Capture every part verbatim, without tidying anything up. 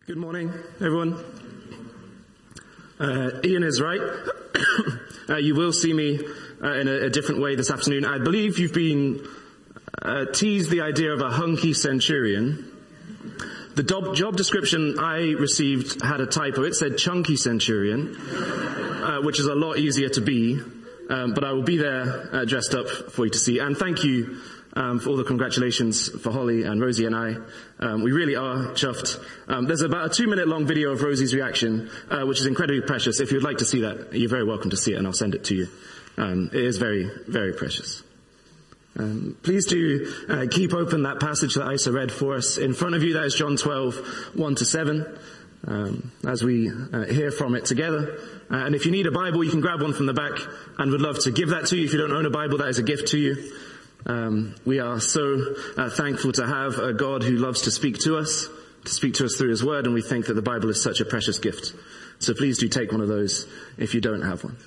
Good morning, everyone. Uh, Ian is right. uh, you will see me uh, in a, a different way this afternoon. I believe you've been uh, teased the idea of a hunky centurion. The job, job description I received had a typo. It said chunky centurion, uh, which is a lot easier to be. Um, but I will be there uh, dressed up for you to see. And thank you um, for all the congratulations for Holly and Rosie and I. Um, we really are chuffed. Um, there's about a two-minute long video of Rosie's reaction, uh, which is incredibly precious. If you'd like to see that, you're very welcome to see it, and I'll send it to you. Um, it is very, very precious. Um, please do uh, keep open that passage that Isa read for us. In front of you, that is John twelve, one to seven, um, as we uh, hear from it together. Uh, and if you need a Bible, you can grab one from the back, and would love to give that to you. If you don't own a Bible, that is a gift to you. Um, we are so uh, thankful to have a God who loves to speak to us, to speak to us through his word, and we think that the Bible is such a precious gift. So please do take one of those if you don't have one.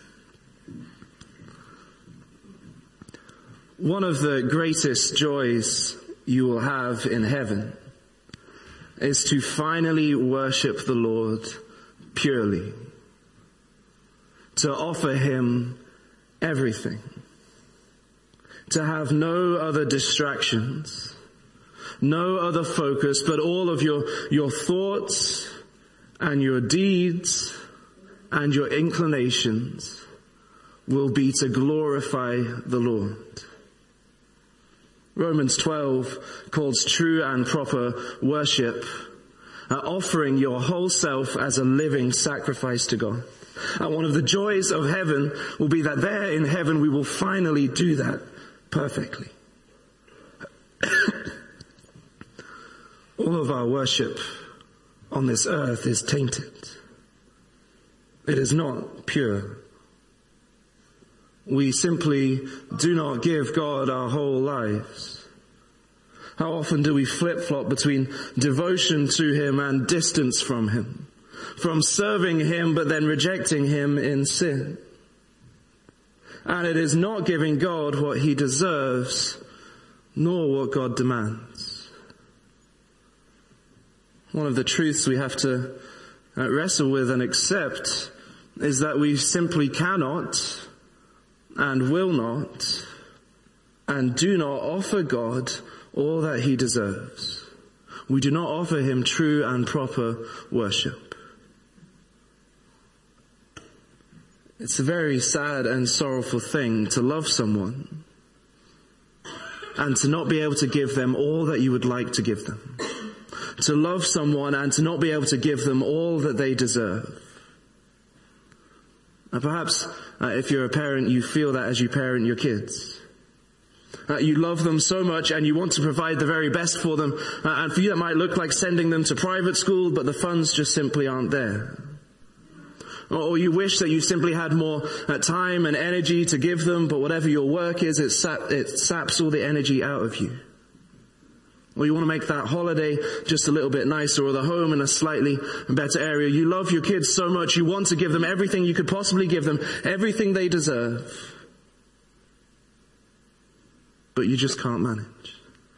One of the greatest joys you will have in heaven is to finally worship the Lord purely, to offer him everything, to have no other distractions, no other focus, but all of your, your thoughts and your deeds and your inclinations will be to glorify the Lord. Romans twelve calls true and proper worship uh, offering your whole self as a living sacrifice to God. And one of the joys of heaven will be that there in heaven we will finally do that perfectly. All of our worship on this earth is tainted. It is not pure. We simply do not give God our whole lives. How often do we flip-flop between devotion to him and distance from him? From serving him but then rejecting him in sin? And it is not giving God what he deserves, nor what God demands. One of the truths we have to wrestle with and accept is that we simply cannot and will not and do not offer God all that he deserves. We do not offer him true and proper worship. It's a very sad and sorrowful thing to love someone and to not be able to give them all that you would like to give them. To love someone and to not be able to give them all that they deserve. And perhaps uh, if you're a parent, you feel that as you parent your kids. Uh, you love them so much and you want to provide the very best for them. Uh, and for you that might look like sending them to private school, but the funds just simply aren't there. Or you wish that you simply had more uh, time and energy to give them, but whatever your work is, it, sap, it saps all the energy out of you. Or you want to make that holiday just a little bit nicer, or the home in a slightly better area. You love your kids so much, you want to give them everything you could possibly give them, everything they deserve. But you just can't manage.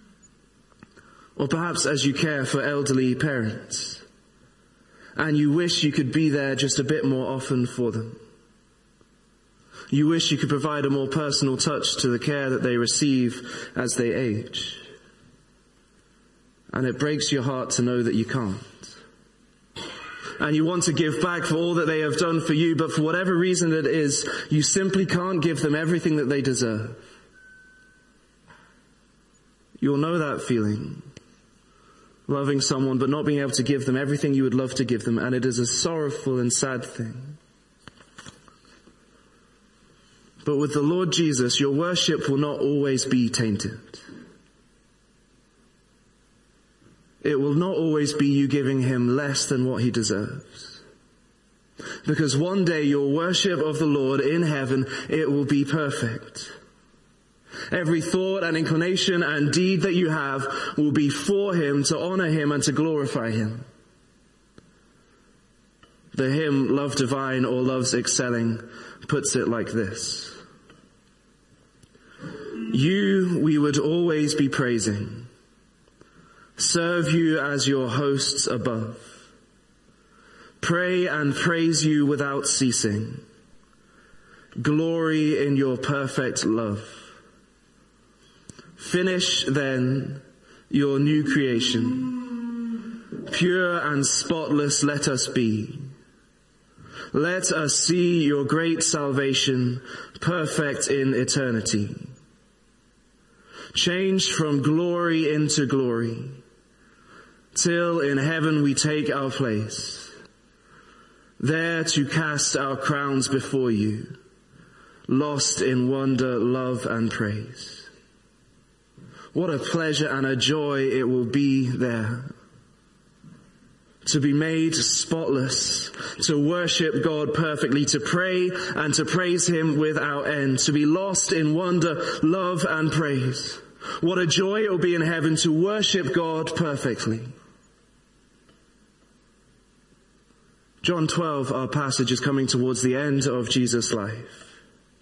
Or perhaps as you care for elderly parents, and you wish you could be there just a bit more often for them. You wish you could provide a more personal touch to the care that they receive as they age. And it breaks your heart to know that you can't. And you want to give back for all that they have done for you, but for whatever reason it is, you simply can't give them everything that they deserve. You'll know that feeling. Loving someone but not being able to give them everything you would love to give them, and it is a sorrowful and sad thing. But with the Lord Jesus, your worship will not always be tainted. It will not always be you giving him less than what he deserves. Because one day your worship of the Lord in heaven, it will be perfect. Every thought and inclination and deed that you have will be for him, to honor him and to glorify him. The hymn, Love Divine or Love's Excelling, puts it like this. You we would always be praising, serve you as your hosts above. pray and praise you without ceasing. Glory in your perfect love. Finish then your new creation. Pure and spotless let us be. Let us see your great salvation, perfect in eternity. Changed from glory into glory, till in heaven we take our place, there to cast our crowns before you, lost in wonder, love, and praise. What a pleasure and a joy it will be there, to be made spotless, to worship God perfectly, to pray and to praise him without end, to be lost in wonder, love, and praise. What a joy it will be in heaven to worship God perfectly. John twelve, our passage, is coming towards the end of Jesus' life.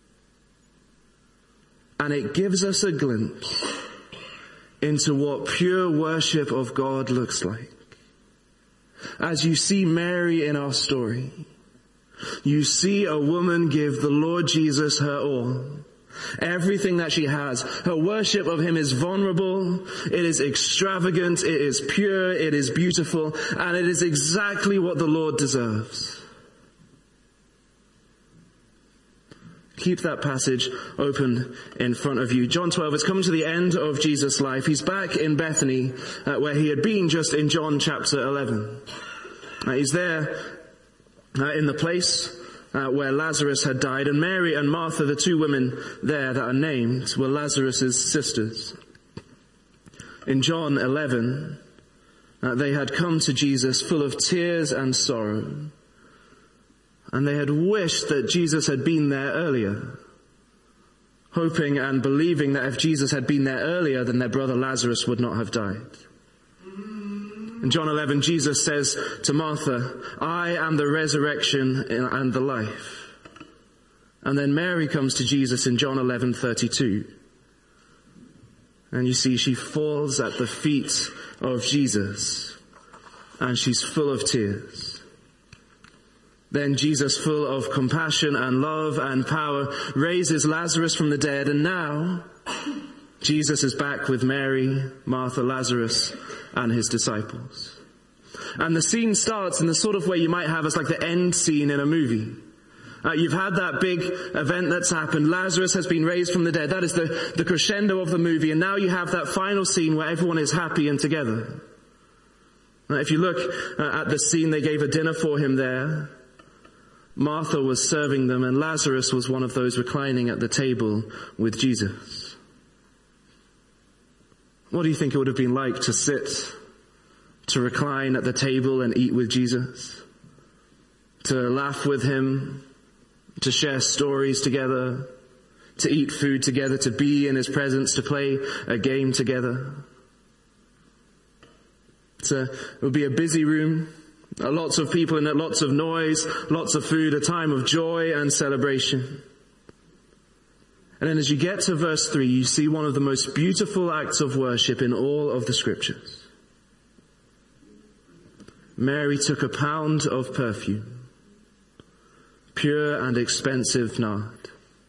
And it gives us a glimpse into what pure worship of God looks like. As you see Mary in our story, you see a woman give the Lord Jesus her all. Everything that she has. Her worship of him is vulnerable, it is extravagant, it is pure, it is beautiful, and it is exactly what the Lord deserves. Keep that passage open in front of you. John twelve, it's coming to the end of Jesus' life. He's back in Bethany, uh, where he had been just in John chapter eleven. Uh, he's there uh, in the place uh, where Lazarus had died, and Mary and Martha, the two women there that are named, were Lazarus' sisters. In John eleven, uh, they had come to Jesus full of tears and sorrow. And they had wished that Jesus had been there earlier, hoping and believing that if Jesus had been there earlier, then their brother Lazarus would not have died. In John eleven, Jesus says to Martha, I am the resurrection and the life. And then Mary comes to Jesus in John eleven thirty-two. And you see, she falls at the feet of Jesus, and she's full of tears. Then Jesus, full of compassion and love and power, raises Lazarus from the dead. And now, Jesus is back with Mary, Martha, Lazarus, and his disciples. And the scene starts in the sort of way you might have as like the end scene in a movie. Uh, you've had that big event that's happened. Lazarus has been raised from the dead. That is the, the crescendo of the movie. And now you have that final scene where everyone is happy and together. Uh, if you look uh, at the scene, they gave a dinner for him there. Martha was serving them, and Lazarus was one of those reclining at the table with Jesus. What do you think it would have been like to sit, to recline at the table and eat with Jesus? To laugh with him, to share stories together, to eat food together, to be in his presence, to play a game together. It's a, it would be a busy room. Uh, lots of people in it, lots of noise, lots of food, a time of joy and celebration. And then as you get to verse three, you see one of the most beautiful acts of worship in all of the scriptures. Mary took a pound of perfume, pure and expensive nard.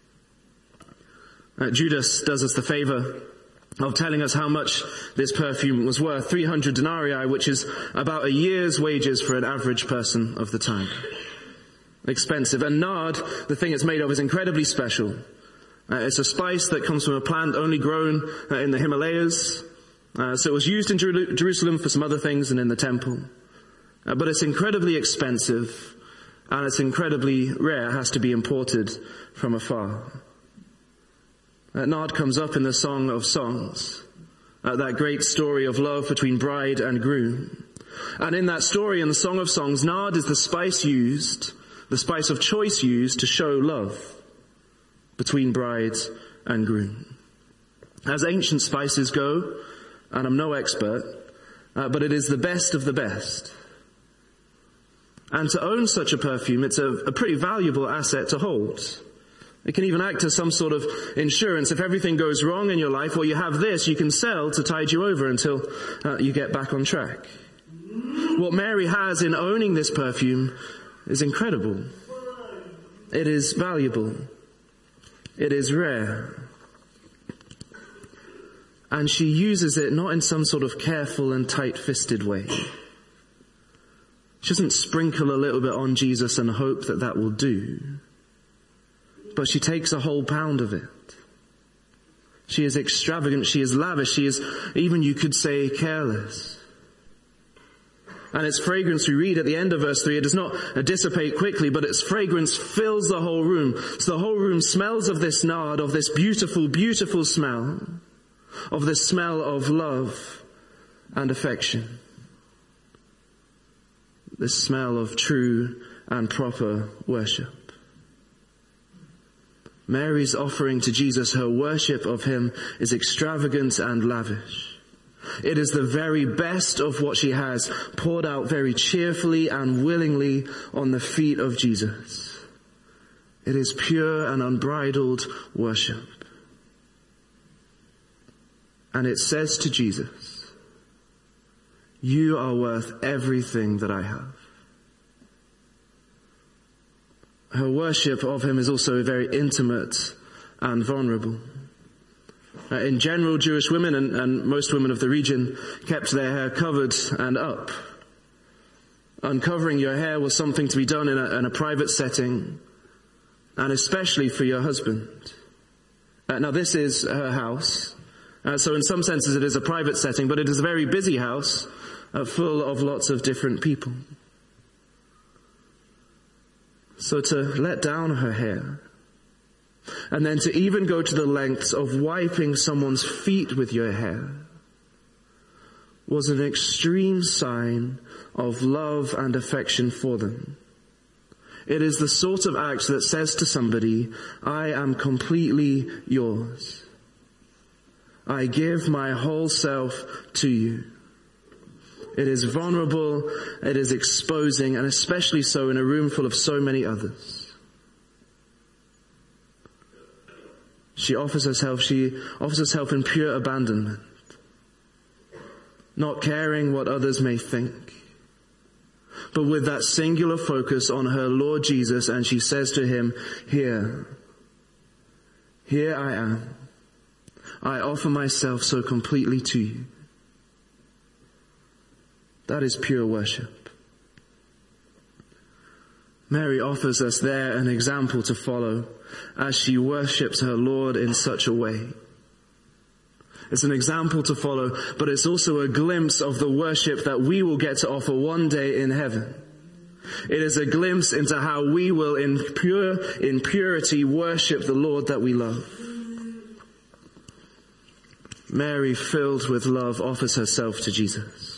Uh, Judas does us the favor of telling us how much this perfume was worth. three hundred denarii, which is about a year's wages for an average person of the time. Expensive. And nard, the thing it's made of, is incredibly special. Uh, it's a spice that comes from a plant only grown uh, in the Himalayas. Uh, so it was used in Jer- Jerusalem for some other things and in the temple. Uh, but it's incredibly expensive, and it's incredibly rare. It has to be imported from afar. Uh, nard comes up in the Song of Songs, uh, that great story of love between bride and groom. And in that story, in the Song of Songs, nard is the spice used, the spice of choice used to show love between bride and groom. As ancient spices go, and I'm no expert, uh, but it is the best of the best. And to own such a perfume, it's a, a pretty valuable asset to hold. It can even act as some sort of insurance. If everything goes wrong in your life, or you have this, you can sell to tide you over until uh, you get back on track. What Mary has in owning this perfume is incredible. It is valuable. It is rare. And she uses it not in some sort of careful and tight-fisted way. She doesn't sprinkle a little bit on Jesus and hope that that will do. But she takes a whole pound of it. She is extravagant, she is lavish, she is, even you could say, careless. And its fragrance, we read at the end of verse three, it does not dissipate quickly, but its fragrance fills the whole room. So the whole room smells of this nard, of this beautiful, beautiful smell, of the smell of love and affection. The smell of true and proper worship. Mary's offering to Jesus, her worship of him, is extravagant and lavish. It is the very best of what she has, poured out very cheerfully and willingly on the feet of Jesus. It is pure and unbridled worship. And it says to Jesus, you are worth everything that I have. Her worship of him is also very intimate and vulnerable. Uh, in general, Jewish women and, and most women of the region kept their hair covered and up. Uncovering your hair was something to be done in a, in a private setting, and especially for your husband. Uh, now this is her house, uh, so in some senses it is a private setting, but it is a very busy house, uh, full of lots of different people. So to let down her hair, and then to even go to the lengths of wiping someone's feet with your hair, was an extreme sign of love and affection for them. It is the sort of act that says to somebody, I am completely yours. I give my whole self to you. It is vulnerable, it is exposing, and especially so in a room full of so many others. She offers herself, she offers herself in pure abandonment, not caring what others may think, but with that singular focus on her Lord Jesus, and she says to him, here, here I am. I offer myself so completely to you. That is pure worship. Mary offers us there an example to follow as she worships her Lord in such a way. It's an example to follow, but it's also a glimpse of the worship that we will get to offer one day in heaven. It is a glimpse into how we will in pure, in purity worship the Lord that we love. Mary, filled with love, offers herself to Jesus.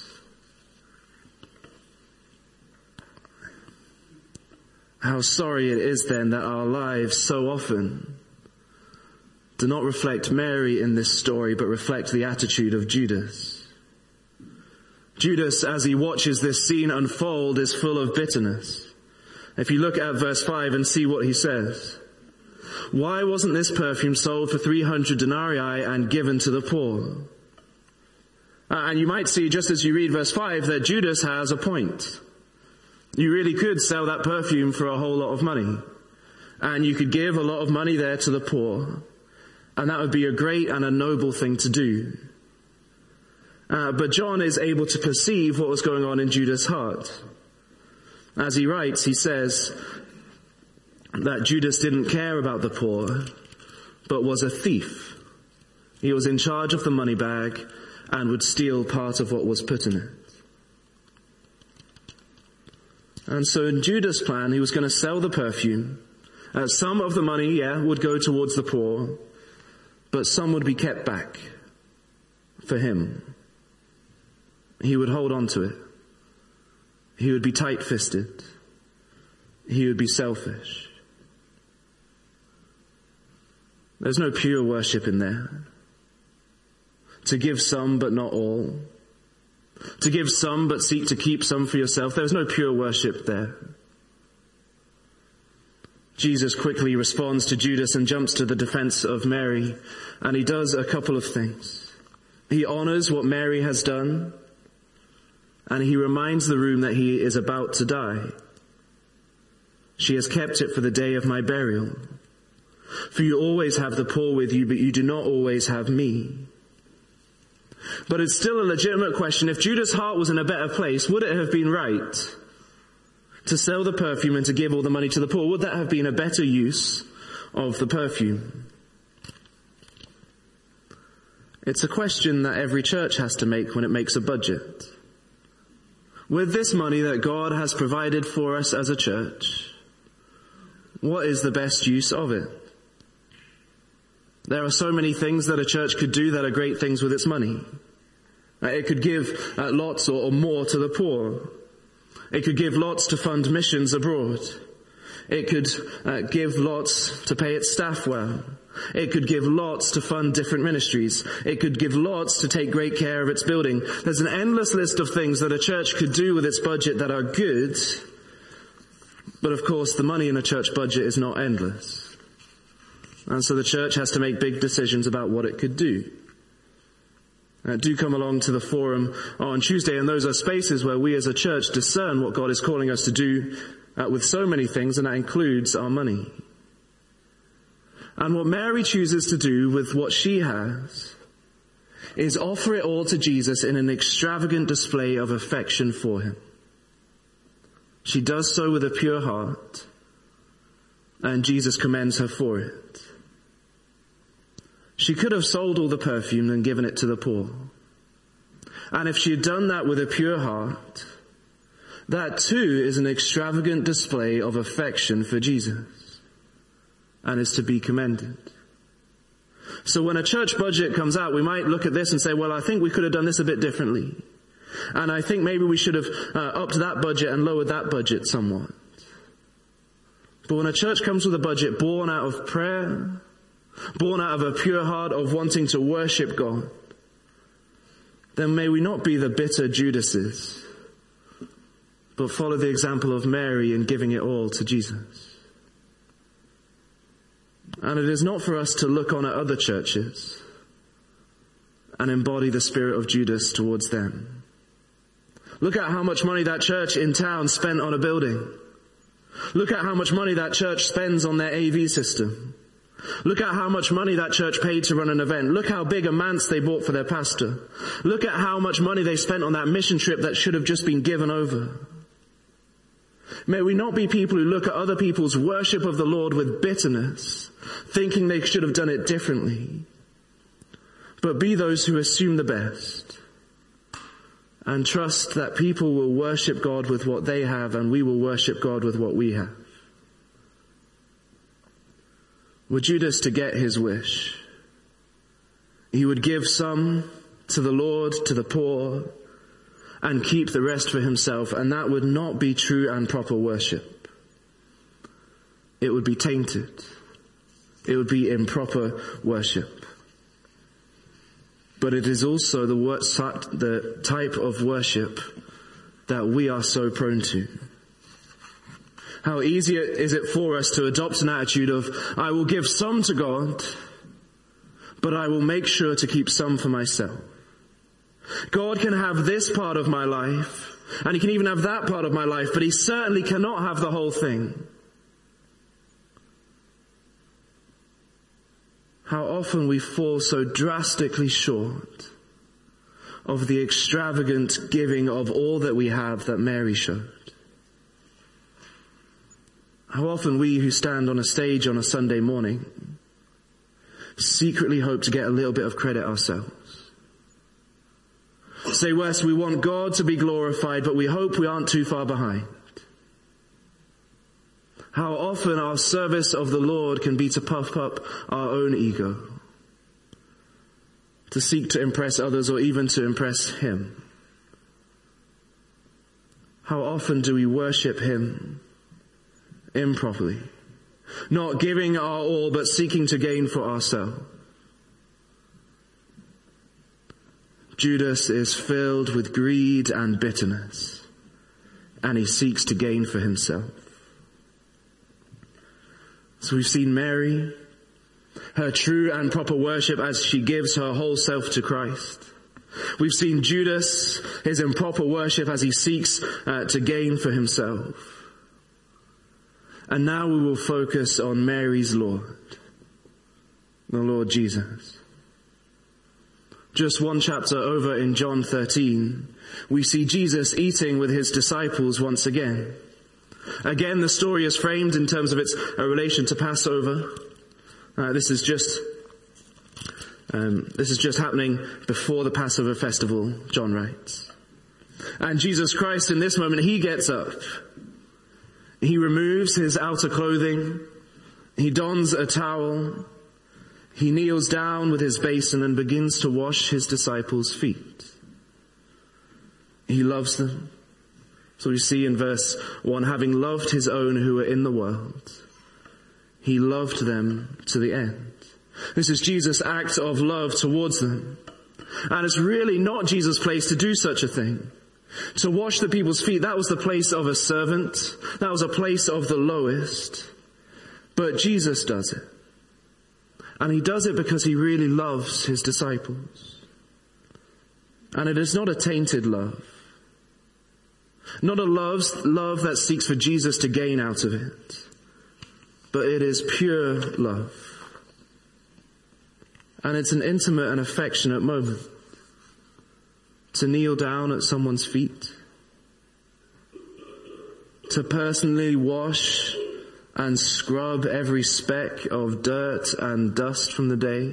How sorry it is then that our lives so often do not reflect Mary in this story, but reflect the attitude of Judas. Judas, as he watches this scene unfold, is full of bitterness. If you look at verse five and see what he says. Why wasn't this perfume sold for three hundred denarii and given to the poor? Uh, and you might see, just as you read verse five, that Judas has a point. You really could sell that perfume for a whole lot of money. And you could give a lot of money there to the poor. And that would be a great and a noble thing to do. Uh, but John is able to perceive what was going on in Judas' heart. As he writes, he says that Judas didn't care about the poor, but was a thief. He was in charge of the money bag and would steal part of what was put in it. And so in Judas' plan, he was going to sell the perfume. Uh, some of the money, yeah, would go towards the poor, but some would be kept back for him. He would hold on to it. He would be tight-fisted. He would be selfish. There's no pure worship in there. To give some but not all. To give some but seek to keep some for yourself. There's no pure worship there. Jesus quickly responds to Judas and jumps to the defense of Mary. And he does a couple of things. He honors what Mary has done. and he reminds the room that he is about to die. She has kept it for the day of my burial. For you always have the poor with you, but you do not always have me. But it's still a legitimate question. If Judas' heart was in a better place, would it have been right to sell the perfume and to give all the money to the poor? Would that have been a better use of the perfume? It's a question that every church has to make when it makes a budget. With this money that God has provided for us as a church, what is the best use of it? There are so many things that a church could do that are great things with its money. It could give uh, lots or, or more to the poor. It could give lots to fund missions abroad. It could uh, give lots to pay its staff well. It could give lots to fund different ministries. It could give lots to take great care of its building. There's an endless list of things that a church could do with its budget that are good. But of course, the money in a church budget is not endless. And so the church has to make big decisions about what it could do. Uh, do come along to the forum on Tuesday, and those are spaces where we as a church discern what God is calling us to do uh, with so many things, and that includes our money. And what Mary chooses to do with what she has is offer it all to Jesus in an extravagant display of affection for him. She does so with a pure heart, and Jesus commends her for it. She could have sold all the perfume and given it to the poor. And if she had done that with a pure heart, that too is an extravagant display of affection for Jesus and is to be commended. So when a church budget comes out, we might look at this and say, well, I think we could have done this a bit differently. And I think maybe we should have uh, upped that budget and lowered that budget somewhat. But when a church comes with a budget born out of prayer, born out of a pure heart of wanting to worship God, then may we not be the bitter Judases, but follow the example of Mary in giving it all to Jesus. And it is not for us to look on at other churches and embody the spirit of Judas towards them. Look at how much money that church in town spent on a building. Look at how much money that church spends on their A V system. Look at how much money that church paid to run an event. Look how big a manse they bought for their pastor. Look at how much money they spent on that mission trip that should have just been given over. May we not be people who look at other people's worship of the Lord with bitterness, thinking they should have done it differently, but be those who assume the best and trust that people will worship God with what they have and we will worship God with what we have. Were Judas to get his wish, he would give some to the Lord, to the poor, and keep the rest for himself, and that would not be true and proper worship. It would be tainted. It would be improper worship. But it is also the, wor- the type of worship that we are so prone to. How easy is it for us to adopt an attitude of, I will give some to God, but I will make sure to keep some for myself. God can have this part of my life, and he can even have that part of my life, but he certainly cannot have the whole thing. How often we fall so drastically short of the extravagant giving of all that we have that Mary showed. How often we who stand on a stage on a Sunday morning secretly hope to get a little bit of credit ourselves. Say, Wes, we want God to be glorified, but we hope we aren't too far behind. How often our service of the Lord can be to puff up our own ego, to seek to impress others or even to impress him. How often do we worship him improperly, not giving our all but seeking to gain for ourselves? Judas is filled with greed and bitterness, and he seeks to gain for himself. So we've seen Mary, her true and proper worship as she gives her whole self to Christ. We've seen Judas, his improper worship as he seeks uh, to gain for himself. And now we will focus on Mary's Lord, the Lord Jesus. Just one chapter over in John thirteen, we see Jesus eating with his disciples once again. Again, the story is framed in terms of its uh, relation to Passover. Uh, this is just um, this is just happening before the Passover festival, John writes. And Jesus Christ, in this moment, he gets up. He removes his outer clothing. He dons a towel. He kneels down with his basin and begins to wash his disciples' feet. He loves them. So we see in verse one, having loved his own who were in the world, he loved them to the end. This is Jesus' act of love towards them. And it's really not Jesus' place to do such a thing. To wash the people's feet, that was the place of a servant. That was a place of the lowest. But Jesus does it. And he does it because he really loves his disciples. And it is not a tainted love. Not a love, love that seeks for Jesus to gain out of it. But it is pure love. And it's an intimate and affectionate moment. To kneel down at someone's feet. To personally wash and scrub every speck of dirt and dust from the day.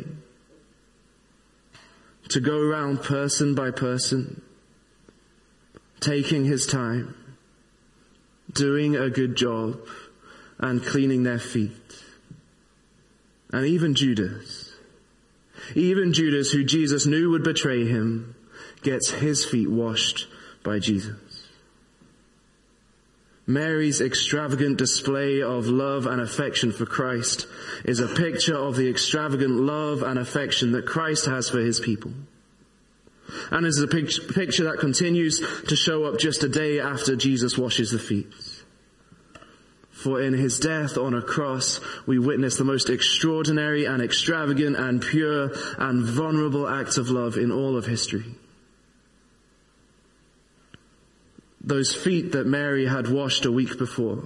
To go around person by person, taking his time, doing a good job, and cleaning their feet. And even Judas, even Judas, who Jesus knew would betray him, gets his feet washed by Jesus. Mary's extravagant display of love and affection for Christ is a picture of the extravagant love and affection that Christ has for his people. And is a picture that continues to show up just a day after Jesus washes the feet. For in his death on a cross, we witness the most extraordinary and extravagant and pure and vulnerable act of love in all of history. Those feet that Mary had washed a week before,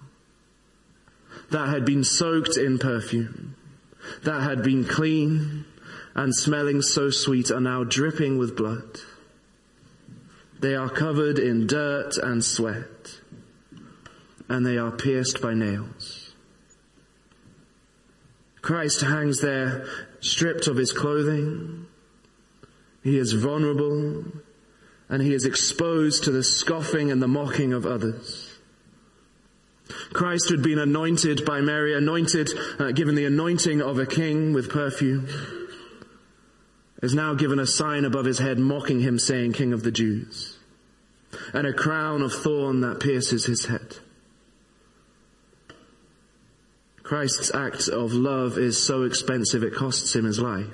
that had been soaked in perfume, that had been clean and smelling so sweet, are now dripping with blood. They are covered in dirt and sweat, and they are pierced by nails. Christ hangs there, stripped of his clothing. He is vulnerable, and he is exposed to the scoffing and the mocking of others. Christ, who had been anointed by Mary, anointed, uh, given the anointing of a king with perfume, is now given a sign above his head mocking him, saying, King of the Jews, and a crown of thorn that pierces his head. Christ's act of love is so expensive it costs him his life.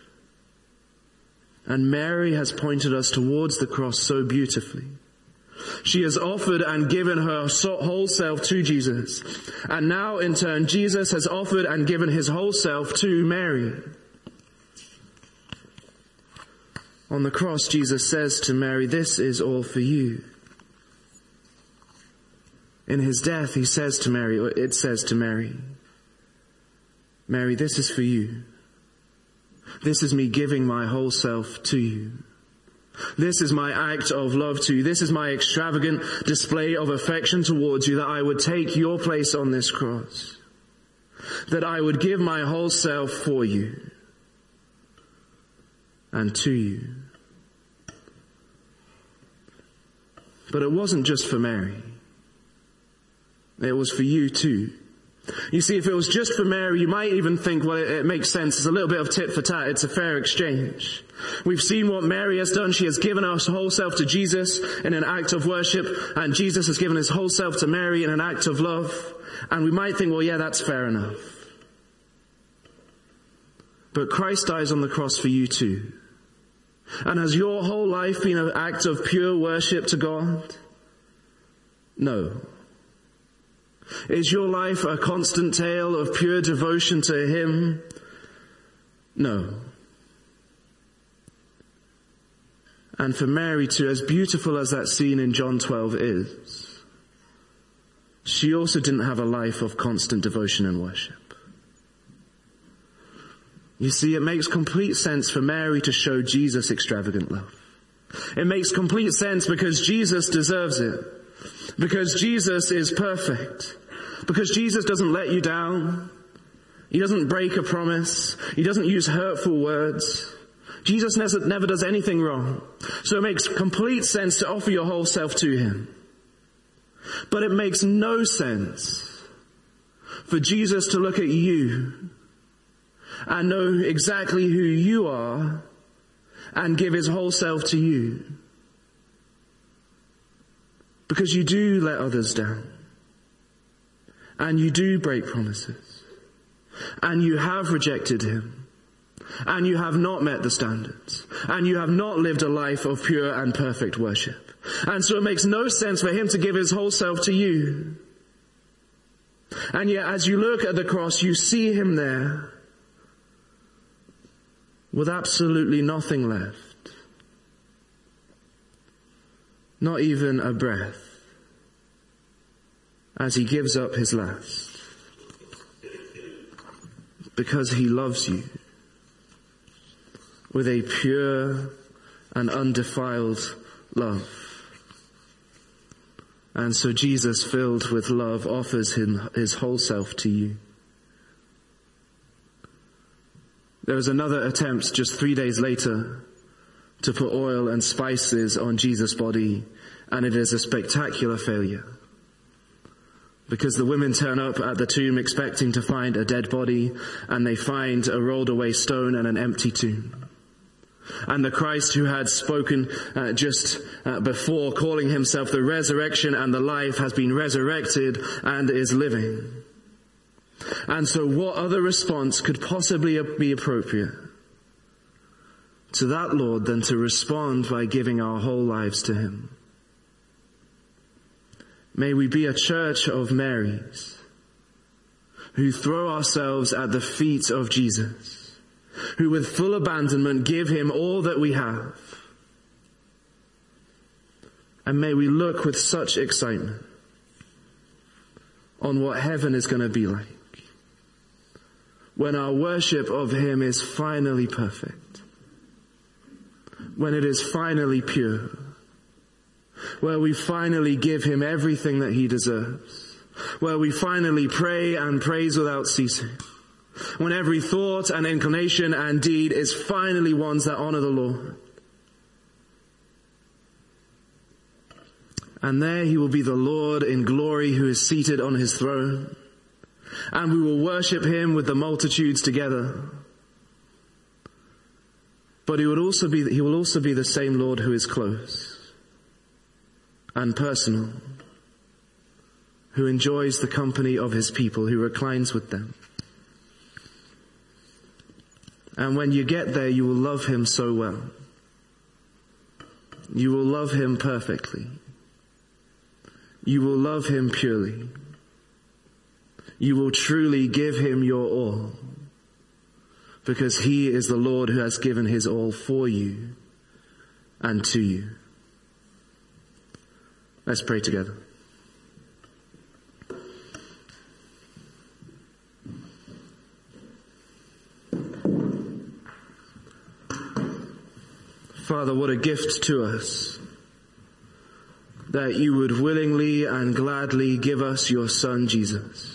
And Mary has pointed us towards the cross so beautifully. She has offered and given her whole self to Jesus. And now in turn, Jesus has offered and given his whole self to Mary. On the cross, Jesus says to Mary, this is all for you. In his death, he says to Mary, or it says to Mary, Mary, this is for you. This is me giving my whole self to you. This is my act of love to you. This is my extravagant display of affection towards you, that I would take your place on this cross. That I would give my whole self for you and to you. But it wasn't just for Mary. It was for you too. You see, if it was just for Mary, you might even think, well, it, it makes sense. It's a little bit of tit for tat. It's a fair exchange. We've seen what Mary has done. She has given her whole self to Jesus in an act of worship, and Jesus has given his whole self to Mary in an act of love. And we might think, well, yeah, that's fair enough. But Christ dies on the cross for you too. And has your whole life been an act of pure worship to God? No. Is your life a constant tale of pure devotion to him? No. And for Mary too, as beautiful as that scene in John twelve is, she also didn't have a life of constant devotion and worship. You see, it makes complete sense for Mary to show Jesus extravagant love. It makes complete sense because Jesus deserves it. Because Jesus is perfect. Because Jesus doesn't let you down. He doesn't break a promise. He doesn't use hurtful words. Jesus never does anything wrong. So it makes complete sense to offer your whole self to him. But it makes no sense for Jesus to look at you and know exactly who you are and give his whole self to you. Because you do let others down. And you do break promises. And you have rejected him. And you have not met the standards. And you have not lived a life of pure and perfect worship. And so it makes no sense for him to give his whole self to you. And yet as you look at the cross, you see him there with absolutely nothing left. Not even a breath. As he gives up his last. Because he loves you. With a pure and undefiled love. And so Jesus, filled with love, offers him his whole self to you. There was another attempt just three days later to put oil and spices on Jesus' body, and it is a spectacular failure. Because the women turn up at the tomb expecting to find a dead body, and they find a rolled away stone and an empty tomb. And the Christ who had spoken uh, just uh, before, calling himself the resurrection and the life, has been resurrected and is living. And so what other response could possibly be appropriate to that Lord than to respond by giving our whole lives to him? May we be a church of Marys who throw ourselves at the feet of Jesus, who with full abandonment give him all that we have. And may we look with such excitement on what heaven is going to be like when our worship of him is finally perfect, when it is finally pure, where we finally give him everything that he deserves, where we finally pray and praise without ceasing, when every thought and inclination and deed is finally ones that honor the Lord. And there he will be the Lord in glory who is seated on his throne. And we will worship him with the multitudes together. But he would also be, he will also be the same Lord who is close and personal, who enjoys the company of his people, who reclines with them. And when you get there, you will love him so well. You will love him perfectly. You will love him purely. You will truly give him your all. Because he is the Lord who has given his all for you and to you. Let's pray together. Father, what a gift to us that you would willingly and gladly give us your Son, Jesus.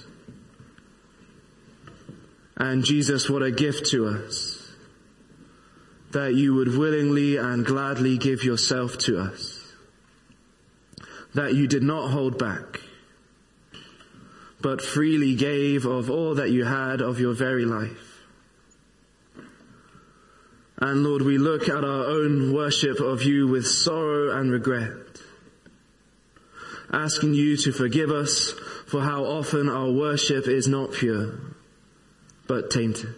And Jesus, what a gift to us that you would willingly and gladly give yourself to us. That you did not hold back, but freely gave of all that you had of your very life. And Lord, we look at our own worship of you with sorrow and regret, asking you to forgive us for how often our worship is not pure, but tainted.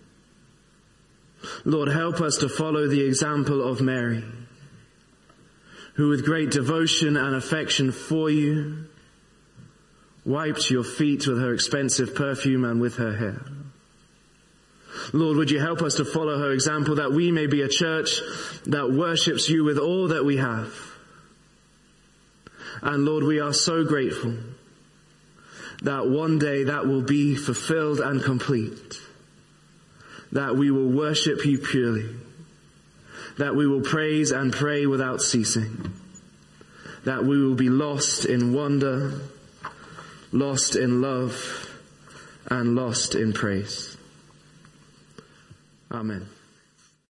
Lord, help us to follow the example of Mary, who with great devotion and affection for you, wiped your feet with her expensive perfume and with her hair. Lord, would you help us to follow her example, that we may be a church that worships you with all that we have. And Lord, we are so grateful that one day that will be fulfilled and complete. That we will worship you purely. That we will praise and pray without ceasing. That we will be lost in wonder, lost in love, and lost in praise. Amen.